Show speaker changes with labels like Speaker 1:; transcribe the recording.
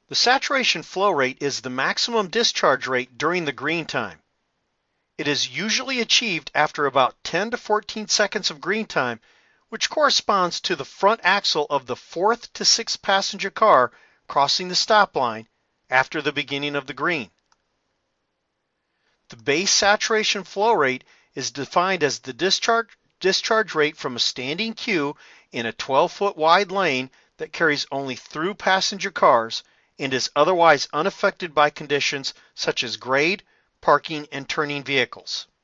Speaker 1: The saturation flow rate is the maximum discharge rate during the green time. It is usually achieved after about 10 to 14 seconds of green time, which corresponds to the front axle of the fourth to sixth passenger car crossing the stop line after the beginning of the green. The base saturation flow rate is defined as the discharge rate from a standing queue in a 12-foot wide lane that carries only through passenger cars and is otherwise unaffected by conditions such as grade, parking, and turning vehicles.